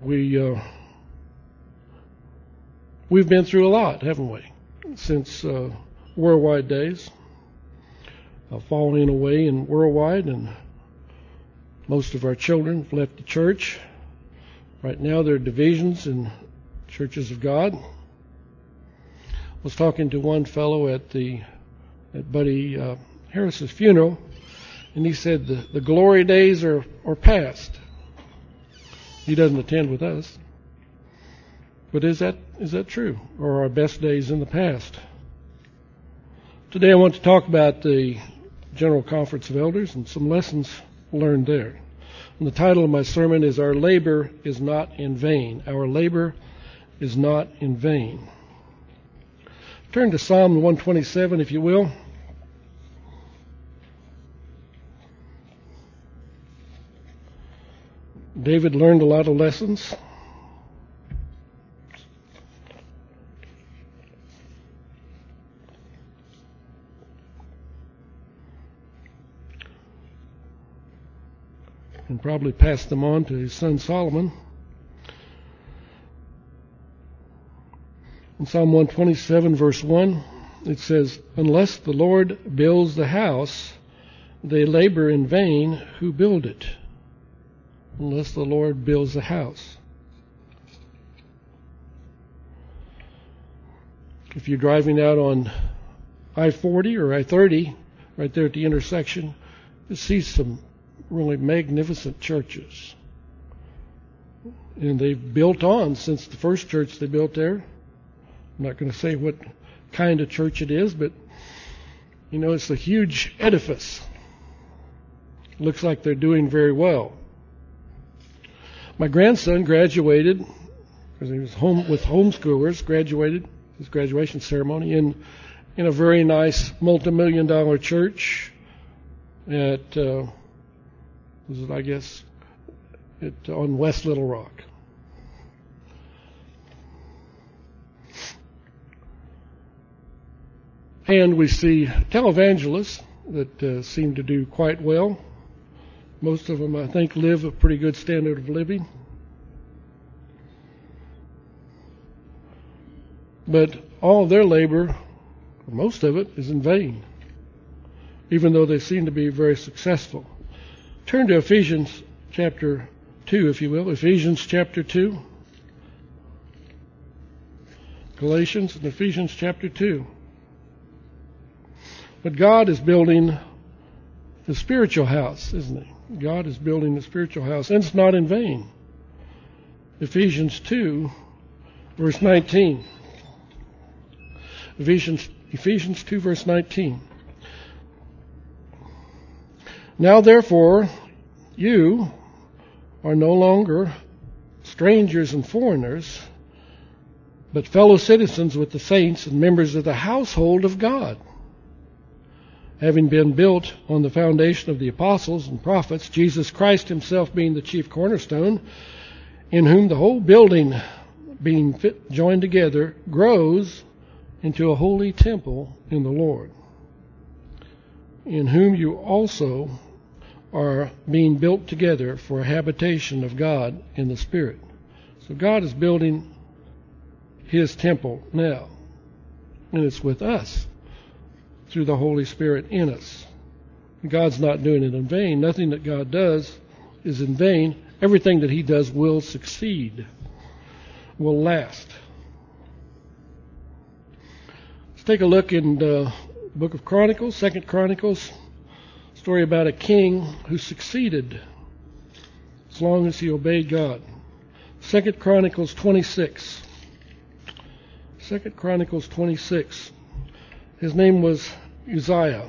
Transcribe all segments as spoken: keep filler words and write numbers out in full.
We, uh, we've been through a lot, haven't we, since uh, Worldwide days, uh, falling away in Worldwide, and most of our children have left the church. Right now there are divisions in churches of God. I was talking to one fellow at the at Buddy uh, Harris's funeral, and he said the, the glory days are, are past. He doesn't attend with us. But is that is that true? Or are our best days in the past? Today I want to talk about the General Conference of Elders and some lessons learned there. And the title of my sermon is Our Labor is Not in Vain. Our labor is not in vain. Turn to Psalm one twenty-seven, if you will. David learned a lot of lessons. And probably passed them on to his son Solomon. In Psalm one twenty-seven, verse one, it says, "Unless the Lord builds the house, they labor in vain who build it." Unless the Lord builds the house. If you're driving out on I forty or I thirty, right there at the intersection, you see some really magnificent churches. And they've built on since the first church they built there. I'm not going to say what kind of church it is, but you know, it's a huge edifice. Looks like they're doing very well. My grandson graduated, because he was home with homeschoolers, graduated his graduation ceremony in in a very nice multi-million dollar church at uh, was it I guess it on West Little Rock. And we see televangelists that uh, seem to do quite well. Most of them, I think, live a pretty good standard of living. But all of their labor, most of it, is in vain, even though they seem to be very successful. Turn to Ephesians chapter two, if you will. Ephesians chapter two. Galatians and Ephesians chapter two. But God is building the spiritual house, isn't he? God is building the spiritual house, and it's not in vain. Ephesians two, verse nineteen. Ephesians, Ephesians two, verse nineteen. "Now therefore, you are no longer strangers and foreigners, but fellow citizens with the saints and members of the household of God, having been built on the foundation of the apostles and prophets, Jesus Christ himself being the chief cornerstone, in whom the whole building, being fit, joined together, grows into a holy temple in the Lord, in whom you also are being built together for a habitation of God in the Spirit." So God is building his temple now, and it's with us, through the Holy Spirit in us. God's not doing it in vain. Nothing that God does is in vain. Everything that he does will succeed, will last. Let's take a look in the book of Chronicles, Second Chronicles, story about a king who succeeded as long as he obeyed God. Second Chronicles twenty-six. Second Chronicles twenty-six. His name was Uzziah.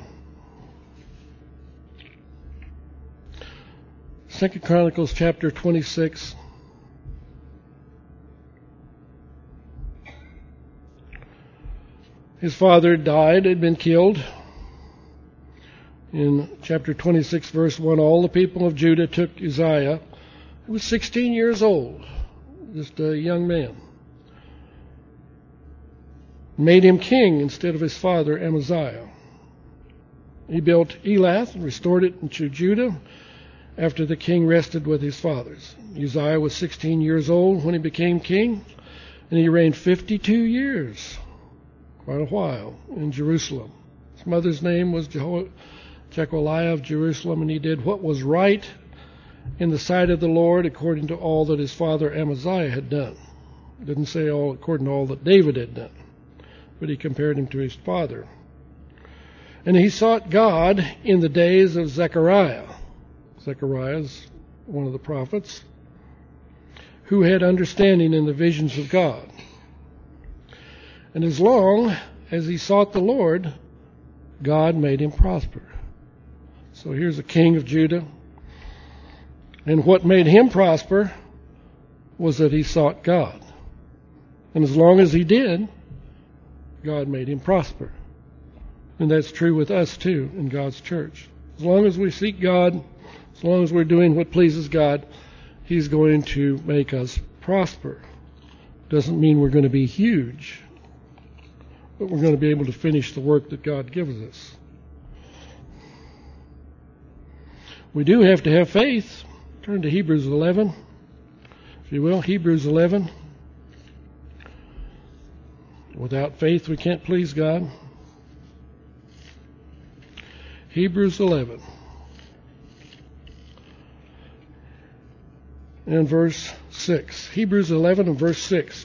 Second Chronicles chapter twenty-six. His father died, had been killed. In chapter twenty-six, verse one, all the people of Judah took Uzziah, who was sixteen years old, just a young man, made him king instead of his father Amaziah. He built Elath and restored it into Judah, after the king rested with his fathers. Uzziah was sixteen years old when he became king, and he reigned fifty-two years, quite a while, in Jerusalem. His mother's name was Jeho- Jecholiah of Jerusalem, and he did what was right in the sight of the Lord according to all that his father Amaziah had done. It didn't say all according to all that David had done, but he compared him to his father. And he sought God in the days of Zechariah. Zechariah is one of the prophets who had understanding in the visions of God. And as long as he sought the Lord, God made him prosper. So here's a king of Judah. And what made him prosper was that he sought God. And as long as he did, God made him prosper. And that's true with us too in God's church. As long as we seek God, as long as we're doing what pleases God, He's going to make us prosper. Doesn't mean we're going to be huge, but we're going to be able to finish the work that God gives us. We do have to have faith. Turn to Hebrews eleven, if you will. Hebrews eleven. Without faith, we can't please God. Hebrews eleven. And verse six. Hebrews eleven and verse six.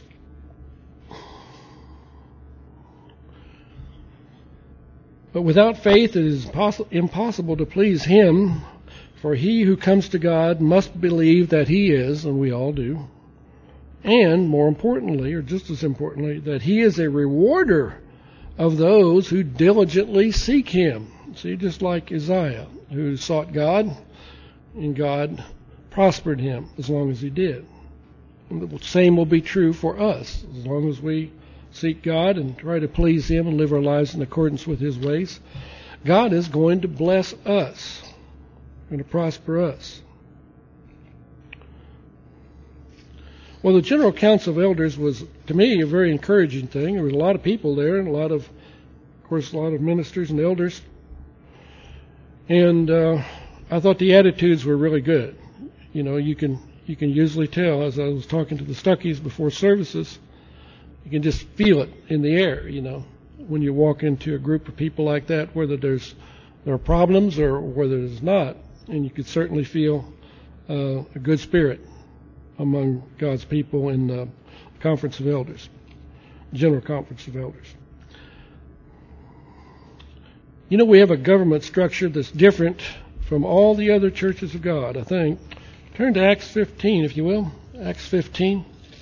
But without faith it is impossible to please Him, for he who comes to God must believe that He is, and we all do, and more importantly, or just as importantly, that He is a rewarder of those who diligently seek Him. See, just like Uzziah, who sought God, and God prospered him as long as he did. And the same will be true for us. As long as we seek God and try to please Him and live our lives in accordance with His ways, God is going to bless us, going to prosper us. Well, the General Council of Elders was, to me, a very encouraging thing. There was a lot of people there, and a lot of, of course, a lot of ministers and elders. And uh, I thought the attitudes were really good. You know, you can you can usually tell, as I was talking to the Stuckies before services, you can just feel it in the air, you know, when you walk into a group of people like that, whether there's there are problems or whether there's not. And you could certainly feel uh, a good spirit among God's people in the Conference of Elders, General Conference of Elders. You know, we have a government structure that's different from all the other churches of God, I think. Turn to Acts fifteen, if you will. Acts fifteen.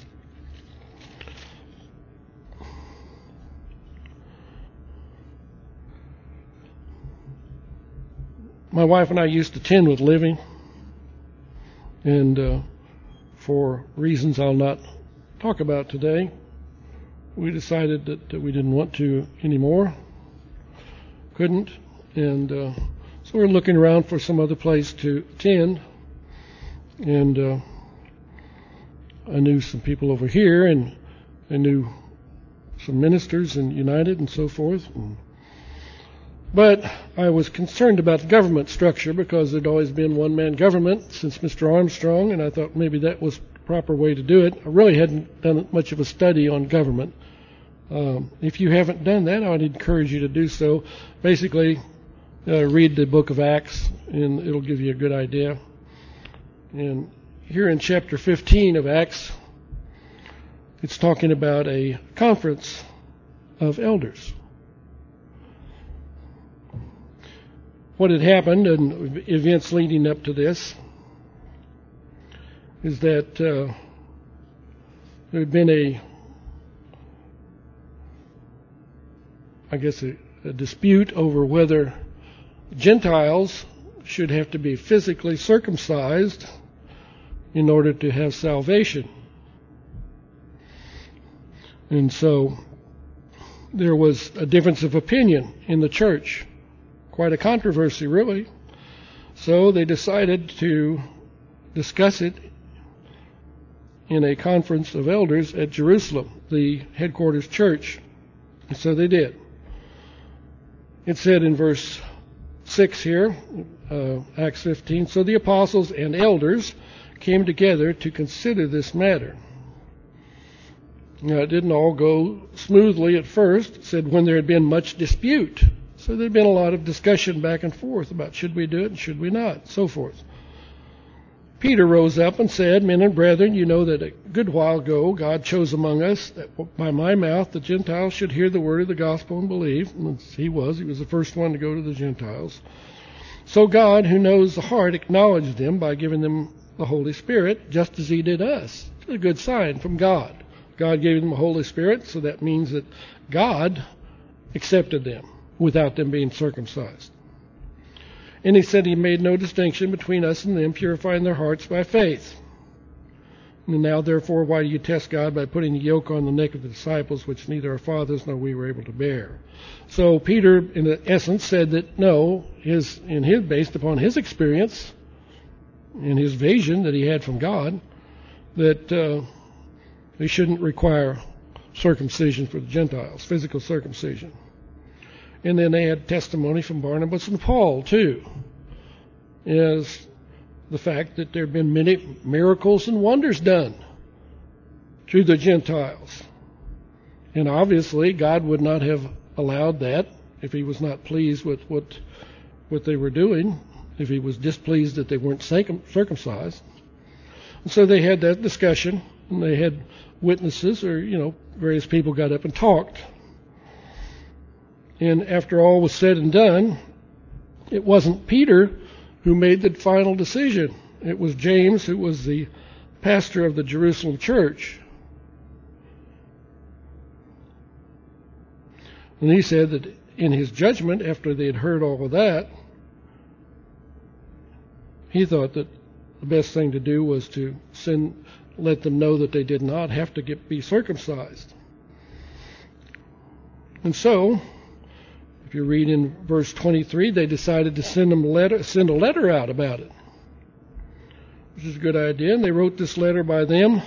My wife and I used to tend with Living, and uh, for reasons I'll not talk about today, we decided that, that we didn't want to anymore. Couldn't, and uh, so we're looking around for some other place to attend. And uh, I knew some people over here, and I knew some ministers in United and so forth. And, but I was concerned about the government structure because there'd always been one-man government since Mister Armstrong, and I thought maybe that was the proper way to do it. I really hadn't done much of a study on government. Um, if you haven't done that, I would encourage you to do so. Basically, uh, read the book of Acts, and it'll give you a good idea. And here in chapter fifteen of Acts, it's talking about a conference of elders. What had happened and events leading up to this is that uh, there had been a, I guess, a, a dispute over whether Gentiles should have to be physically circumcised in order to have salvation. And so there was a difference of opinion in the church, quite a controversy really. So they decided to discuss it in a conference of elders at Jerusalem, the headquarters church. And so they did. It said in verse six here, uh, Acts fifteen. So the apostles and elders came together to consider this matter. Now, it didn't all go smoothly at first. It said when there had been much dispute. So there had been a lot of discussion back and forth about should we do it and should we not, so forth. Peter rose up and said, Men and brethren, you know that a good while ago God chose among us that by my mouth the Gentiles should hear the word of the gospel and believe. And he was. He was the first one to go to the Gentiles. So God, who knows the heart, acknowledged them by giving them the Holy Spirit, just as he did us. It's a good sign from God. God gave them the Holy Spirit, so that means that God accepted them without them being circumcised. And he said he made no distinction between us and them, purifying their hearts by faith. And now, therefore, why do you test God by putting a yoke on the neck of the disciples, which neither our fathers nor we were able to bear? So Peter, in essence, said that no, his, in his, based upon his experience and his vision that he had from God, that uh, they shouldn't require circumcision for the Gentiles, physical circumcision. And then they had testimony from Barnabas and Paul, too, as the fact that there have been many miracles and wonders done to the Gentiles. And obviously, God would not have allowed that if he was not pleased with what, what they were doing, if he was displeased that they weren't circumcised. And so they had that discussion, and they had witnesses, or, you know, various people got up and talked. And after all was said and done, it wasn't Peter who made the final decision. It was James, who was the pastor of the Jerusalem church. And he said that in his judgment, after they had heard all of that, he thought that the best thing to do was to send, let them know that they did not have to get, be circumcised. And so, if you read in verse twenty-three, they decided to send them a letter, send a letter out about it, which is a good idea. And they wrote this letter by them.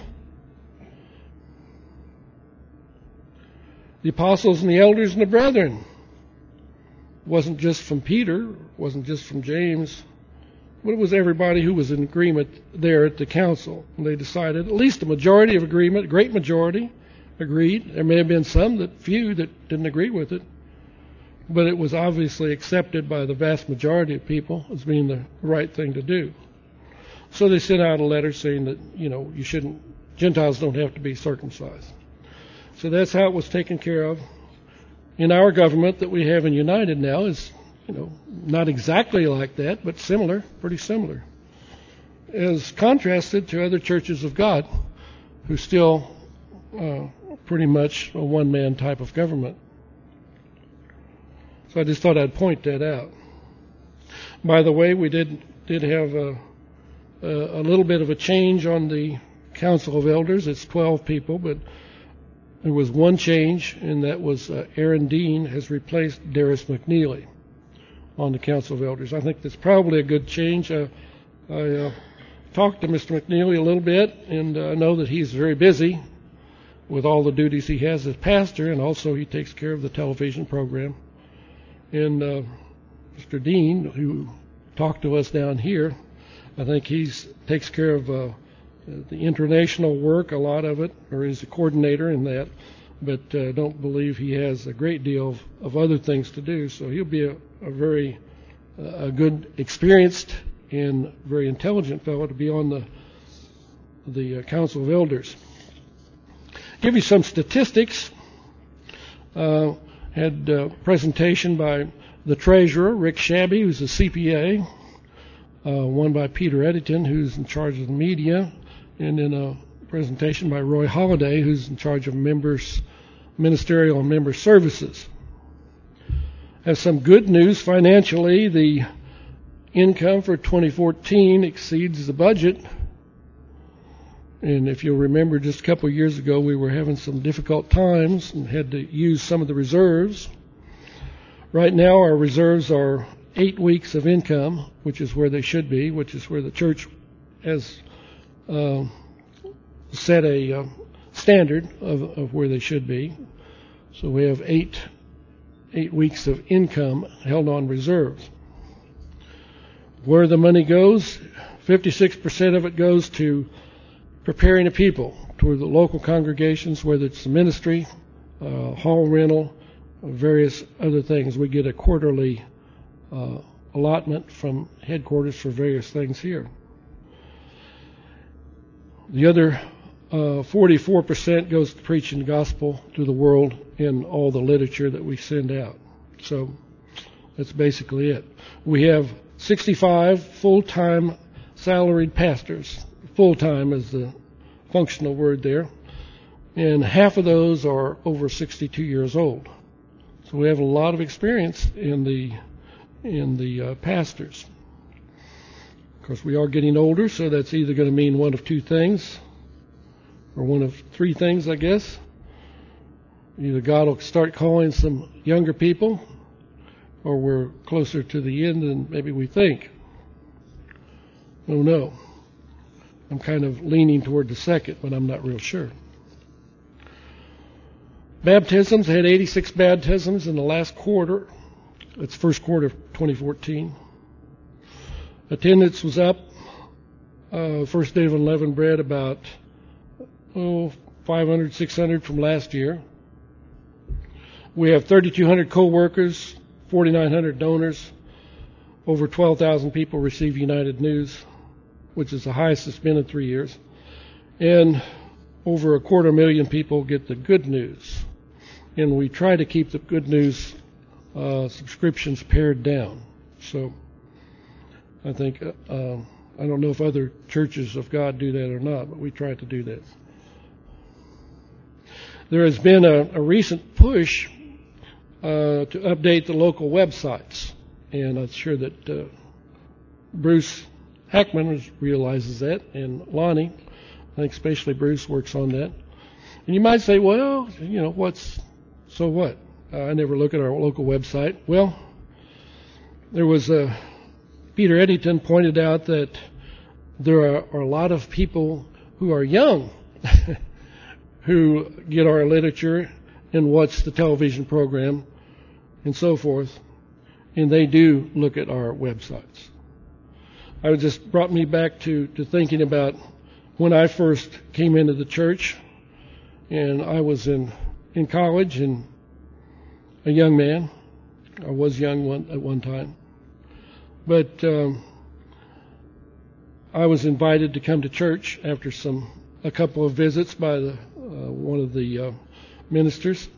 The apostles and the elders and the brethren. It wasn't just from Peter, it wasn't just from James, but it was everybody who was in agreement there at the council. And they decided, at least a majority of agreement, a great majority, agreed. There may have been some, that few, that didn't agree with it. But it was obviously accepted by the vast majority of people as being the right thing to do. So they sent out a letter saying that, you know, you shouldn't, Gentiles don't have to be circumcised. So that's how it was taken care of. In our government that we have in United now is, you know, not exactly like that, but similar, pretty similar. As contrasted to other churches of God who still uh, pretty much a one-man type of government. So I just thought I'd point that out. By the way, we did did have a, a, a little bit of a change on the Council of Elders. It's twelve people, but there was one change, and that was uh, Aaron Dean has replaced Darius McNeely on the Council of Elders. I think that's probably a good change. Uh, I uh, talked to Mister McNeely a little bit, and uh, I know that he's very busy with all the duties he has as pastor, and also he takes care of the television program. And uh, Mister Dean, who talked to us down here, I think he takes care of uh, the international work, a lot of it, or is a coordinator in that, but I uh, don't believe he has a great deal of, of other things to do. So he'll be a, a very uh, a good, experienced, and very intelligent fellow to be on the the uh, Council of Elders. Give you some statistics. Uh, had a presentation by the treasurer, Rick Shabby, who's a C P A, uh, one by Peter Eddington, who's in charge of the media, and then a presentation by Roy Holliday, who's in charge of members, ministerial and member services. Has some good news financially. The income for twenty fourteen exceeds the budget. And if you'll remember, just a couple of years ago, we were having some difficult times and had to use some of the reserves. Right now, our reserves are eight weeks of income, which is where they should be, which is where the church has uh, set a uh, standard of, of where they should be. So we have eight eight weeks of income held on reserves. Where the money goes, fifty-six percent of it goes to preparing the people, to the local congregations, whether it's the ministry, uh, hall rental, or various other things. We get a quarterly uh, allotment from headquarters for various things here. The other uh, forty-four percent goes to preaching the gospel to the world in all the literature that we send out. So that's basically it. We have sixty-five full-time salaried pastors. Full-time is the functional word there. And half of those are over sixty-two years old. So we have a lot of experience in the in the uh, pastors. Of course, we are getting older, so that's either going to mean one of two things, or one of three things, I guess. Either God will start calling some younger people, or we're closer to the end than maybe we think. Oh no. I'm kind of leaning toward the second, but I'm not real sure. Baptisms, I had eighty-six baptisms in the last quarter. It's first quarter of twenty fourteen. Attendance was up. Uh, first day of unleavened bread about oh, five hundred, six hundred from last year. We have thirty-two hundred co-workers, forty-nine hundred donors. Over twelve thousand people receive United News, which is the highest it's been in three years. And over a quarter million people get the good news. And we try to keep the good news uh, subscriptions pared down. So I think, uh, I don't know if other churches of God do that or not, but we try to do that. There has been a, a recent push uh, to update the local websites. And I'm sure that uh, Bruce Hackman realizes that, and Lonnie, I think especially Bruce, works on that. And you might say, well, you know, what's, so what? Uh, I never look at our local website. Well, there was a, Peter Eddington pointed out that there are, are a lot of people who are young who get our literature and watch the television program and so forth, and they do look at our websites. It just brought me back to, to thinking about when I first came into the church, and I was in, in college and a young man. I was young one, at one time. But um, I was invited to come to church after some a couple of visits by the, uh, one of the uh, ministers.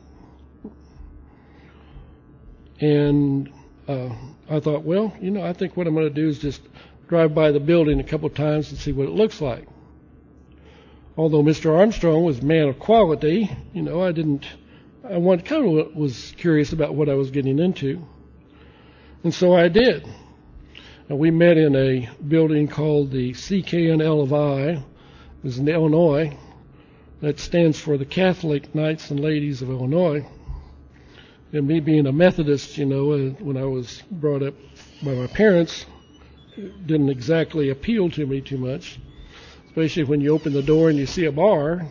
And uh, I thought, well, you know, I think what I'm going to do is just drive by the building a couple of times and see what it looks like. Although Mister Armstrong was a man of quality, you know, I didn't, I want, kind of was curious about what I was getting into. And so I did. And we met in a building called the C K N L of I. It was in Illinois. That stands for the Catholic Knights and Ladies of Illinois. And me being a Methodist, you know, uh, when I was brought up by my parents, it didn't exactly appeal to me too much, especially when you open the door and you see a bar.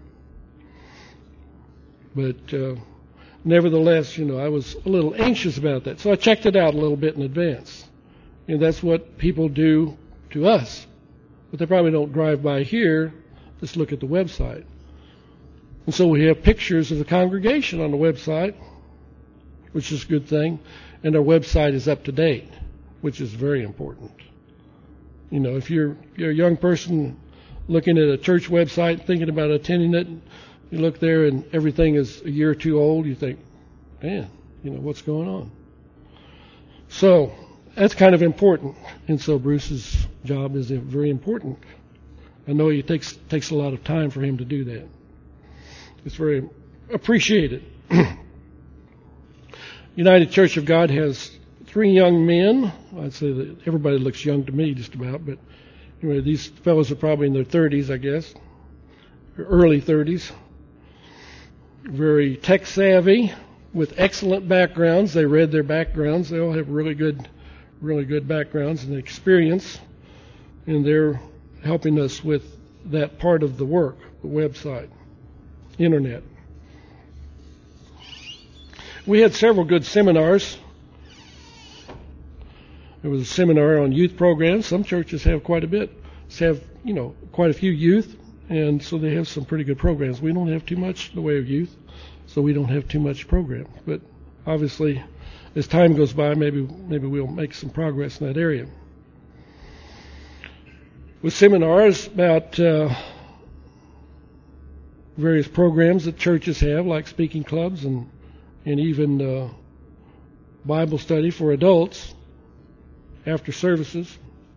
But uh, nevertheless, you know, I was a little anxious about that. So I checked it out a little bit in advance. And that's what people do to us. But they probably don't drive by here, just look at the website. And so we have pictures of the congregation on the website, which is a good thing. And our website is up to date, which is very important. You know, if you're, you're a young person looking at a church website, thinking about attending it, you look there and everything is a year or two old, you think, man, you know, what's going on? So that's kind of important. And so Bruce's job is very important. I know it takes, takes a lot of time for him to do that. It's very appreciated. United Church of God has three young men. I'd say that everybody looks young to me just about, but anyway, these fellows are probably in their thirties, I guess, or early thirties. Very tech savvy with excellent backgrounds. They read their backgrounds. They all have really good, really good backgrounds and experience, and they're helping us with that part of the work, the website, internet. We had several good seminars. There was a seminar on youth programs. Some churches have quite a bit. Have, you know, quite a few youth, and so they have some pretty good programs. We don't have too much in the way of youth, so we don't have too much program. But obviously, as time goes by, maybe maybe we'll make some progress in that area. With seminars about uh, various programs that churches have, like speaking clubs and and even uh, Bible study for adults after services.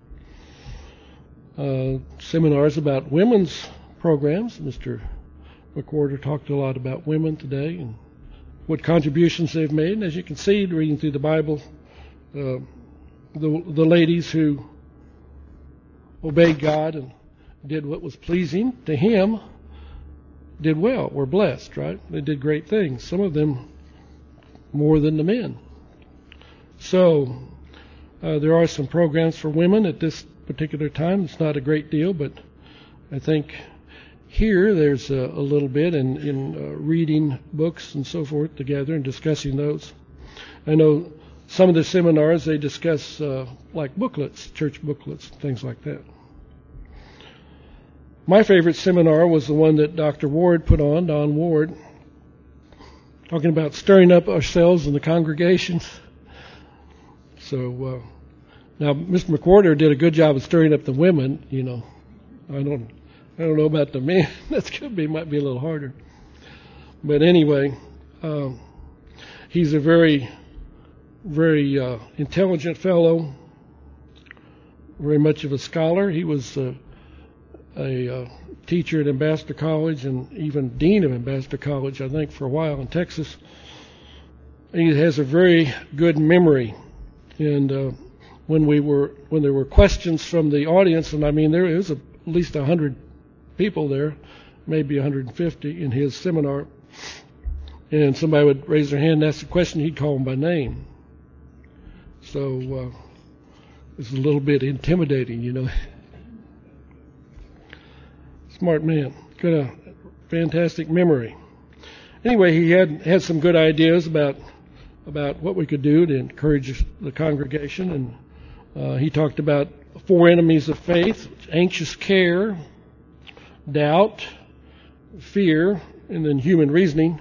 Uh, seminars about women's programs. Mister McWhorter talked a lot about women today and what contributions they've made. And as you can see, reading through the Bible, uh, the the ladies who obeyed God and did what was pleasing to Him did well, were blessed, right? They did great things. Some of them more than the men. So uh, there are some programs for women at this particular time. It's not a great deal, but I think here there's a, a little bit in, in uh, reading books and so forth together and discussing those. I know some of the seminars, they discuss uh, like booklets, church booklets, things like that. My favorite seminar was the one that Doctor Ward put on, Don Ward, talking about stirring up ourselves in the congregations. So uh, now Mister McWhorter did a good job of stirring up the women. You know, I don't, I don't know about the men. That's could be might be a little harder. But anyway, um, he's a very, very uh, intelligent fellow. Very much of a scholar. He was uh, a uh, teacher at Ambassador College and even dean of Ambassador College, I think, for a while in Texas. He has a very good memory, and uh, when we were when there were questions from the audience, and I mean there was a, at least a hundred people there, maybe one hundred fifty in his seminar, and somebody would raise their hand and ask a question, he'd call them by name. So uh, it's a little bit intimidating, you know. Smart man, got a fantastic memory. Anyway, he had had some good ideas about about what we could do to encourage the congregation, and uh, he talked about four enemies of faith: anxious care, doubt, fear, and then human reasoning.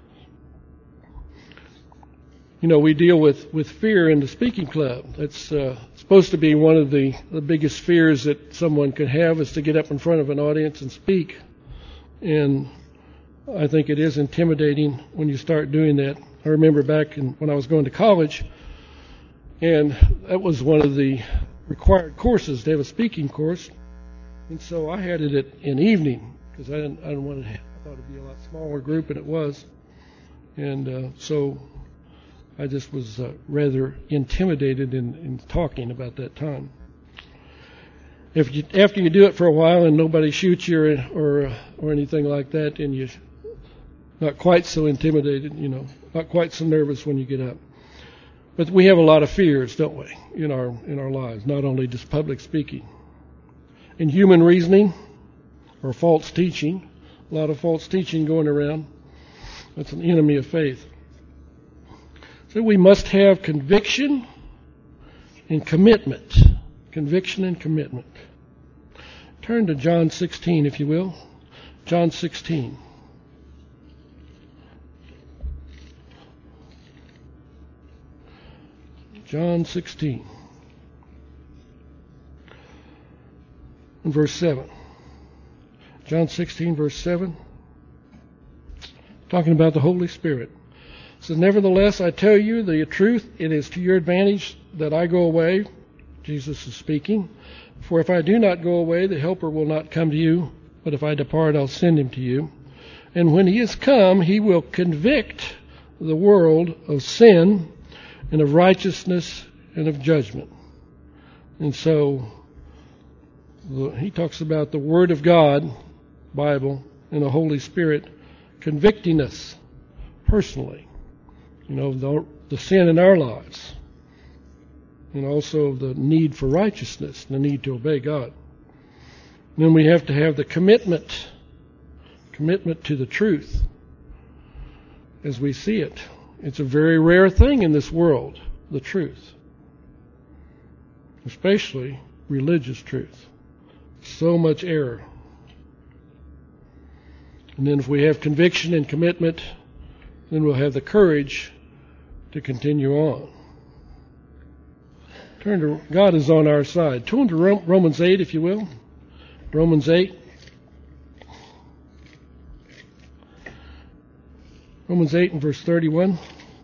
You know, we deal with, with fear in the speaking club. That's uh, supposed to be one of the, the biggest fears that someone could have, is to get up in front of an audience and speak. And I think it is intimidating when you start doing that. I remember back in, when I was going to college, and that was one of the required courses. They have a speaking course. And so I had it at, in evening, because I didn't, I didn't want to have, I thought it'd be a lot smaller group, and it was. And uh, so I just was uh, rather intimidated in, in talking about that time. If you, after you do it for a while and nobody shoots you or or, or anything like that, and you're not quite so intimidated, you know, not quite so nervous when you get up. But we have a lot of fears, don't we, in our in our lives, not only just public speaking. In human reasoning or false teaching, a lot of false teaching going around. That's an enemy of faith. So we must have conviction and commitment. Conviction and commitment. Turn to John sixteen, if you will. John sixteen. John sixteen. And verse seven. John sixteen, verse seven. Talking about the Holy Spirit. It says, nevertheless, I tell you the truth, it is to your advantage that I go away. Jesus is speaking. For if I do not go away, the Helper will not come to you. But if I depart, I'll send him to you. And when he is come, he will convict the world of sin and of righteousness and of judgment. And so he talks about the Word of God, Bible, and the Holy Spirit convicting us personally. You know, the, the sin in our lives, and also the need for righteousness, the need to obey God. And then we have to have the commitment, commitment to the truth as we see it. It's a very rare thing in this world, the truth. especially religious truth. So much error. And then if we have conviction and commitment, then we'll have the courage to continue on. Turn to God is on our side. Turn to Romans eight, if you will. Romans eight. Romans eight and verse thirty-one.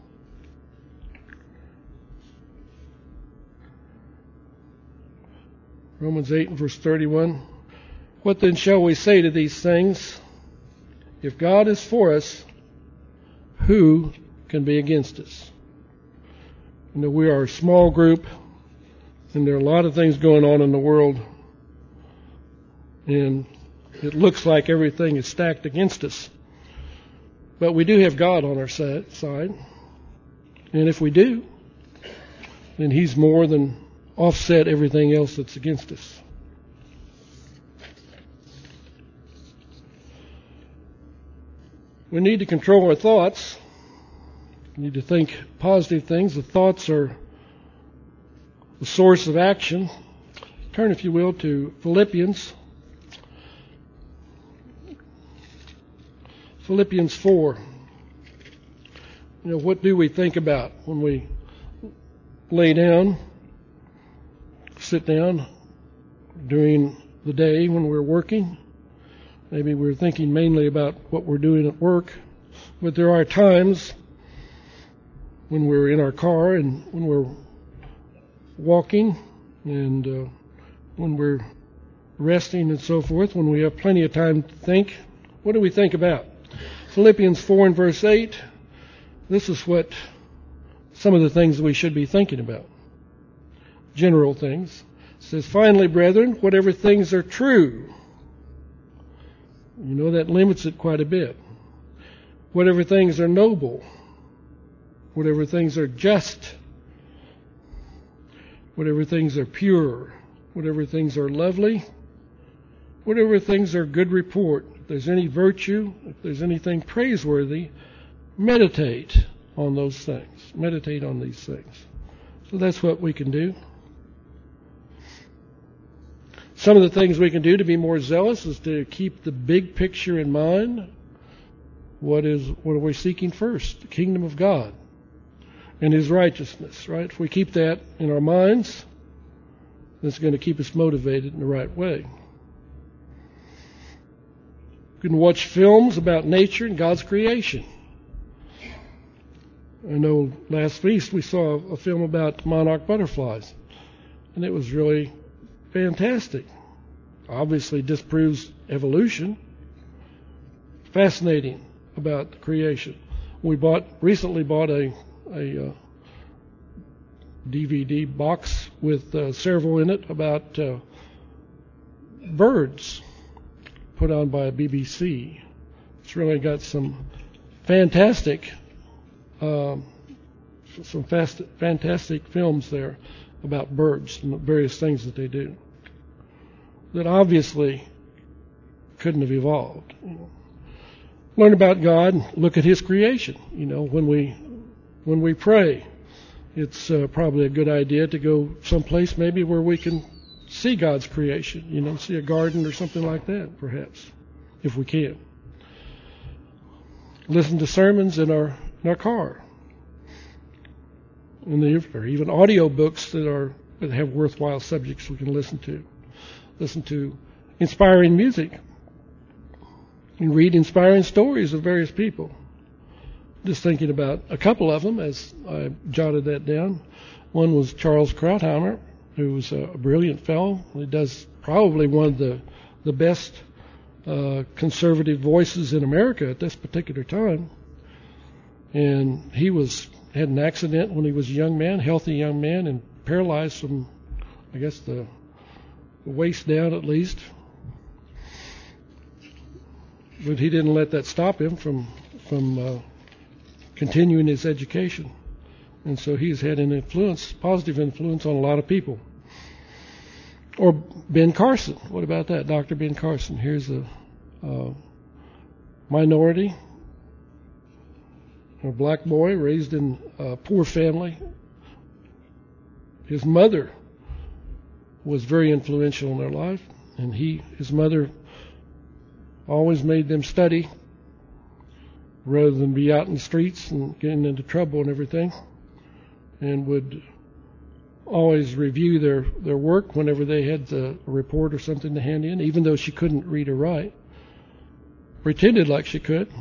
Romans eight and verse thirty-one. What then shall we say to these things? If God is for us, who can be against us? You know, we are a small group, and there are a lot of things going on in the world, and it looks like everything is stacked against us. But we do have God on our side, and if we do, then He's more than offset everything else that's against us. We need to control our thoughts. We need to think positive things. The thoughts are the source of action. Turn, if you will, to Philippians. Philippians four. You know, what do we think about when we lay down, sit down during the day when we're working? Maybe we're thinking mainly about what we're doing at work, but there are times when we're in our car and when we're walking and uh, when we're resting and so forth, when we have plenty of time to think. What do we think about? Philippians four and verse eight, this is what some of the things we should be thinking about. General things. It says, finally, brethren, whatever things are true. You know, that limits it quite a bit. Whatever things are noble, whatever things are just, whatever things are pure, whatever things are lovely, whatever things are good report, if there's any virtue, if there's anything praiseworthy, meditate on those things. Meditate on these things. So that's what we can do. Some of the things we can do to be more zealous is to keep the big picture in mind. What is what are we seeking first? The kingdom of God and His righteousness, right? If we keep that in our minds, that's going to keep us motivated in the right way. We can watch films about nature and God's creation. I know last feast we saw a film about monarch butterflies, and it was really fantastic. Obviously disproves evolution. Fascinating about the creation. We bought recently bought a a uh, D V D box with uh, several in it about uh, birds put on by B B C. It's really got some fantastic um, some fast, fantastic films there about birds and the various things that they do that obviously couldn't have evolved. You know. Learn about God, look at His creation. You know, when we when we pray, it's uh, probably a good idea to go someplace maybe where we can see God's creation. You know, see a garden or something like that, perhaps, if we can. Listen to sermons in our in our car. And there are even audio books that are that have worthwhile subjects we can listen to. Listen to inspiring music. And read inspiring stories of various people. Just thinking about a couple of them as I jotted that down. One was Charles Krauthammer, who was a brilliant fellow. He does probably one of the the best uh, conservative voices in America at this particular time. And he was had an accident when he was a young man, healthy young man, and paralyzed from, I guess, the, the waist down at least. But he didn't let that stop him from from uh, continuing his education. And so he's had an influence, positive influence on a lot of people. Or Ben Carson. What about that? Doctor Ben Carson. Here's a uh, minority, a black boy raised in a poor family. His mother was very influential in their life, and he, his mother, always made them study rather than be out in the streets and getting into trouble and everything, and would always review their, their work whenever they had the, a report or something to hand in, even though she couldn't read or write. Pretended like she could.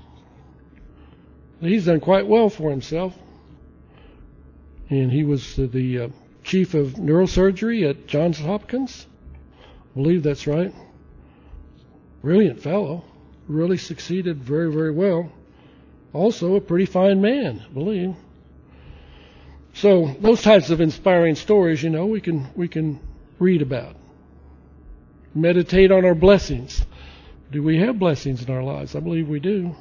He's done quite well for himself. And he was the, the uh, chief of neurosurgery at Johns Hopkins. I believe that's right. Brilliant fellow. Really succeeded very, very well. Also a pretty fine man, I believe. So those types of inspiring stories, you know, we can we can read about. Meditate on our blessings. Do we have blessings in our lives? I believe we do.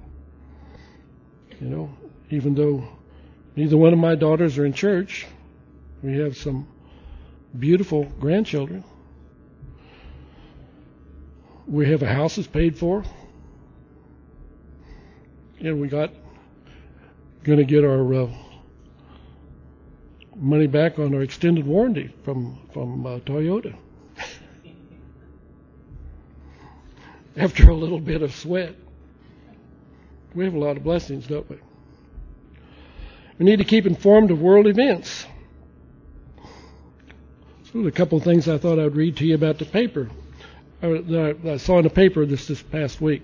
You know, even though neither one of my daughters are in church, we have some beautiful grandchildren. We have a house that's paid for. And we got going to get our uh, money back on our extended warranty from from uh, Toyota. After a little bit of sweat. We have a lot of blessings, don't we? We need to keep informed of world events. So a couple of things I thought I would read to you about the paper. I, I saw in the paper this this past week.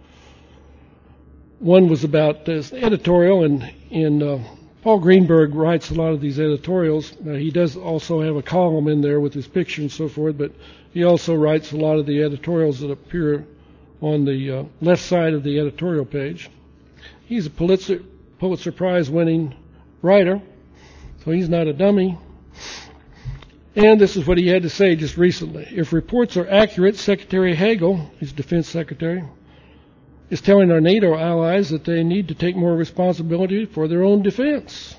One was about this editorial, and in uh, Paul Greenberg writes a lot of these editorials. Now, he does also have a column in there with his picture and so forth, but he also writes a lot of the editorials that appear on the uh, left side of the editorial page. He's a Pulitzer, Pulitzer Prize winning writer, so he's not a dummy. And this is what he had to say just recently. If reports are accurate, Secretary Hagel, his defense secretary, is telling our NATO allies that they need to take more responsibility for their own defense.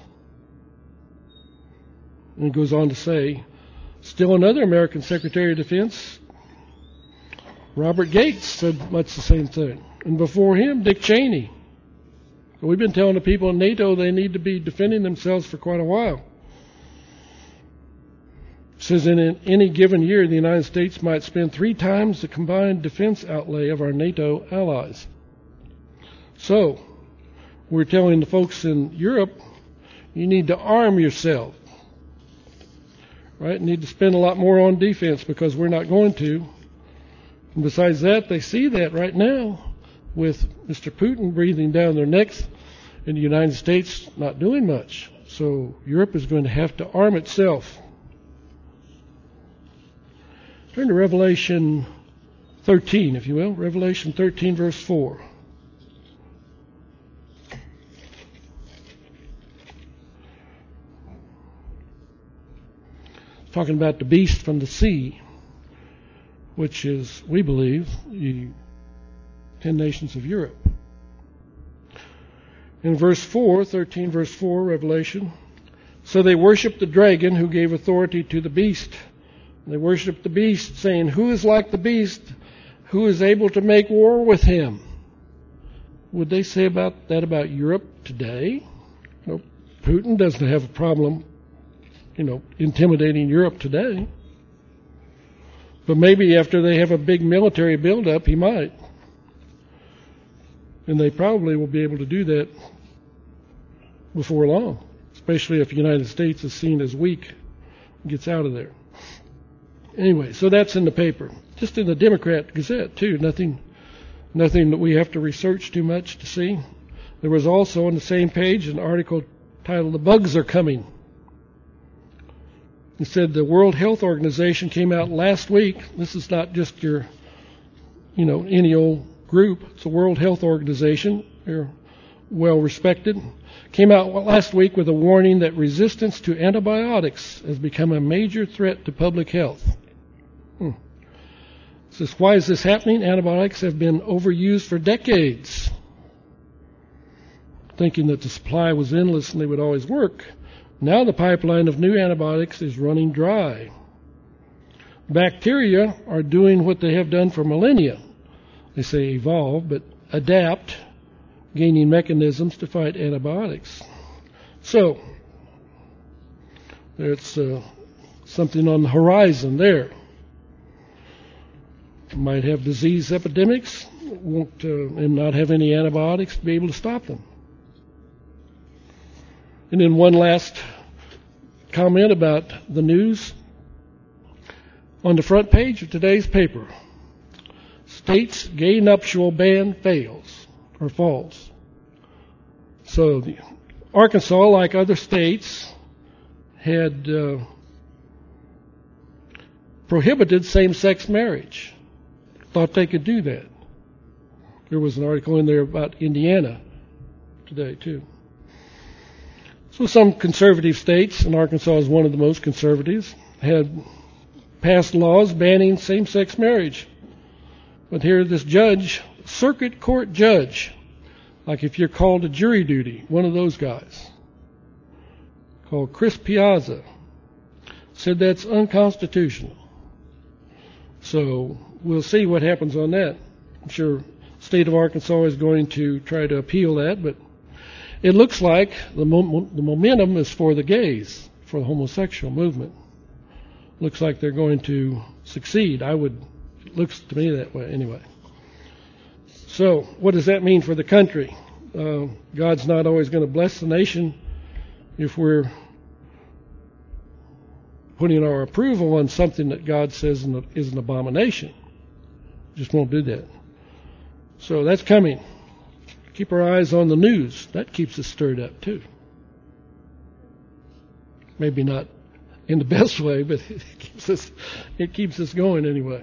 And he goes on to say, still another American Secretary of Defense, Robert Gates, said much the same thing. And before him, Dick Cheney. So we've been telling the people in NATO they need to be defending themselves for quite a while. It says in any given year, the United States might spend three times the combined defense outlay of our NATO allies. So, we're telling the folks in Europe, you need to arm yourself. Right? You need to spend a lot more on defense because we're not going to. And besides that, they see that right now with Mister Putin breathing down their necks and the United States not doing much. So, Europe is going to have to arm itself. Turn to Revelation thirteen, if you will. Revelation thirteen, verse four. Talking about the beast from the sea, which is, we believe, the ten nations of Europe. In verse four, thirteen, verse four, Revelation, so they worshiped the dragon who gave authority to the beast. They worship the beast, saying, who is like the beast? Who is able to make war with him? Would they say about that about Europe today? No, Putin doesn't have a problem, you know, intimidating Europe today. But maybe after they have a big military buildup, he might. And they probably will be able to do that before long, especially if the United States is seen as weak and gets out of there. Anyway, so that's in the paper. Just in the Democrat Gazette, too. Nothing nothing that we have to research too much to see. There was also on the same page an article titled, The Bugs Are Coming. It said the World Health Organization came out last week. This is not just your, you know, any old group. It's the World Health Organization. They're well respected. Came out last week with a warning that resistance to antibiotics has become a major threat to public health. Hmm. Says, why is this happening? Antibiotics have been overused for decades. Thinking that the supply was endless and they would always work. Now the pipeline of new antibiotics is running dry. Bacteria are doing what they have done for millennia. They say evolve, but adapt, gaining mechanisms to fight antibiotics. So, it's uh, something on the horizon there. Might have disease epidemics, won't uh, and not have any antibiotics to be able to stop them. And then one last comment about the news. On the front page of today's paper, states gay nuptial ban fails or falls. So the, Arkansas, like other states, had uh, prohibited same-sex marriage. Thought they could do that. There was an article in there about Indiana today, too. So some conservative states, and Arkansas is one of the most conservatives, had passed laws banning same-sex marriage. But here this judge, circuit court judge, like if you're called to jury duty, one of those guys, called Chris Piazza, said that's unconstitutional. So we'll see what happens on that. I'm sure the state of Arkansas is going to try to appeal that, but it looks like the, mo- the momentum is for the gays, for the homosexual movement. Looks like they're going to succeed. I would, it looks to me that way anyway. So what does that mean for the country? Uh, God's not always going to bless the nation if we're putting our approval on something that God says is an abomination. Just won't do that. So that's coming. Keep our eyes on the news. That keeps us stirred up too. Maybe not in the best way, but it keeps us, it keeps us going anyway.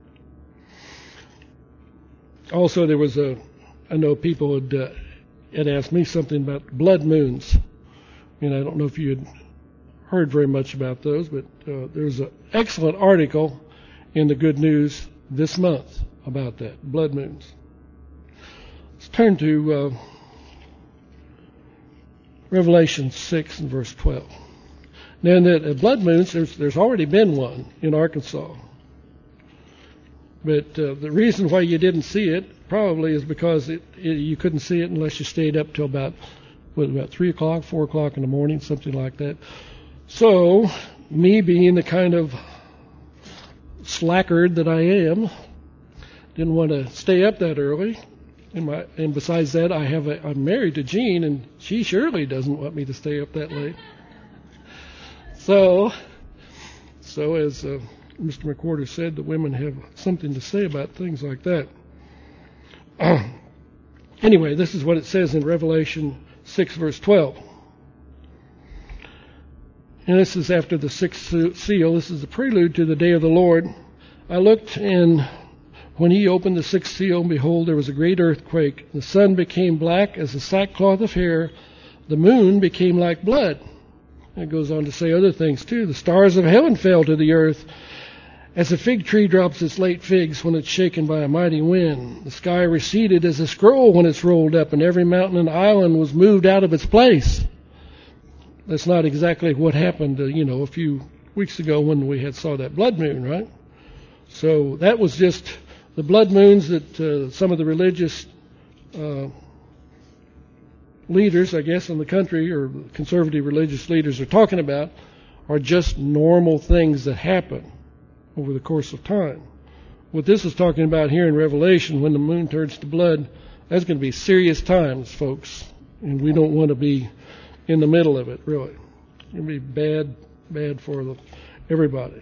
Also, there was a, I know people had, uh, had asked me something about blood moons. And I don't know if you had heard very much about those, but uh, there's an excellent article in the Good News this month about that, blood moons. Let's turn to uh, Revelation six and verse twelve. Now, the uh, blood moons, there's, there's already been one in Arkansas. But uh, the reason why you didn't see it probably is because it, it, you couldn't see it unless you stayed up till about, what, about three o'clock, four o'clock in the morning, something like that. So, me being the kind of slackard that I am, didn't want to stay up that early. And, my, and besides that, I have a, I'm married to Jean, and she surely doesn't want me to stay up that late. So, so as uh, Mister McWhorter said, the women have something to say about things like that. Uh, anyway, this is what it says in Revelation six, verse twelve. And this is after the sixth seal. This is the prelude to the day of the Lord. I looked, and when he opened the sixth seal, behold, there was a great earthquake. The sun became black as a sackcloth of hair. The moon became like blood. It goes on to say other things too. The stars of heaven fell to the earth, as a fig tree drops its late figs when it's shaken by a mighty wind. The sky receded as a scroll when it's rolled up, and every mountain and island was moved out of its place. That's not exactly what happened, uh, you know, a few weeks ago when we had saw that blood moon, right? So that was just the blood moons that uh, some of the religious uh, leaders, I guess, in the country, or conservative religious leaders are talking about, are just normal things that happen over the course of time. What this is talking about here in Revelation, when the moon turns to blood, that's going to be serious times, folks. And we don't want to be in the middle of it, really. It's going to be bad, bad for the, everybody.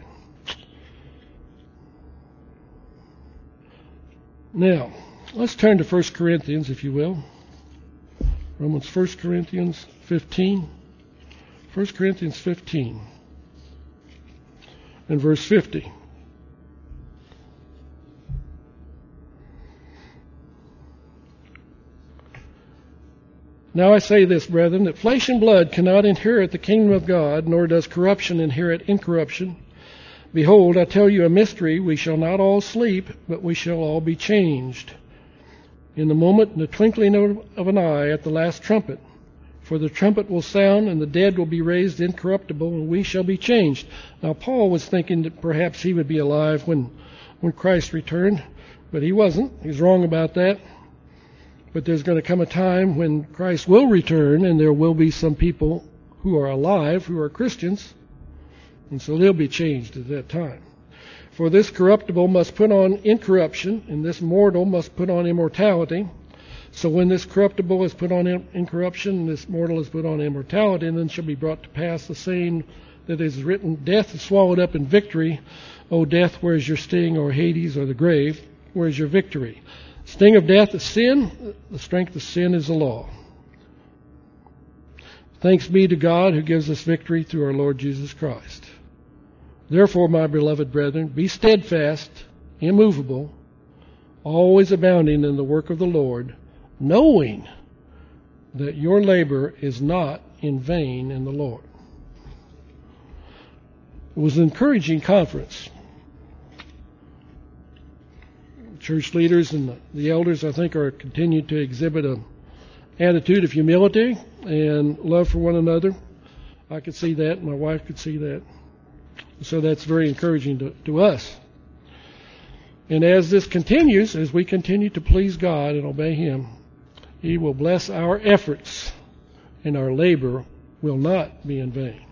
Now, let's turn to First Corinthians, if you will. Romans, First Corinthians fifteen. First Corinthians fifteen. And verse fifty. Now I say this, brethren, that flesh and blood cannot inherit the kingdom of God, nor does corruption inherit incorruption. Behold, I tell you a mystery. We shall not all sleep, but we shall all be changed. In the moment, in the twinkling of an eye, at the last trumpet. For the trumpet will sound, and the dead will be raised incorruptible, and we shall be changed. Now, Paul was thinking that perhaps he would be alive when, when Christ returned, but he wasn't. He's wrong about that. But there's going to come a time when Christ will return, and there will be some people who are alive, who are Christians, And so they'll be changed at that time. For this corruptible must put on incorruption, and this mortal must put on immortality. So when this corruptible is put on incorruption, and this mortal is put on immortality, and then shall be brought to pass the saying that is written, Death is swallowed up in victory. O death, where is your sting? Or Hades, or the grave, where is your victory? Sting of death is sin. The strength of sin is the law. Thanks be to God who gives us victory through our Lord Jesus Christ. Therefore, my beloved brethren, be steadfast, immovable, always abounding in the work of the Lord, knowing that your labor is not in vain in the Lord. It was an encouraging conference. Church leaders and the elders, I think, are continued to exhibit an attitude of humility and love for one another. I could see that. My wife could see that. So that's very encouraging to, to us. And as this continues, as we continue to please God and obey Him, He will bless our efforts, and our labor will not be in vain.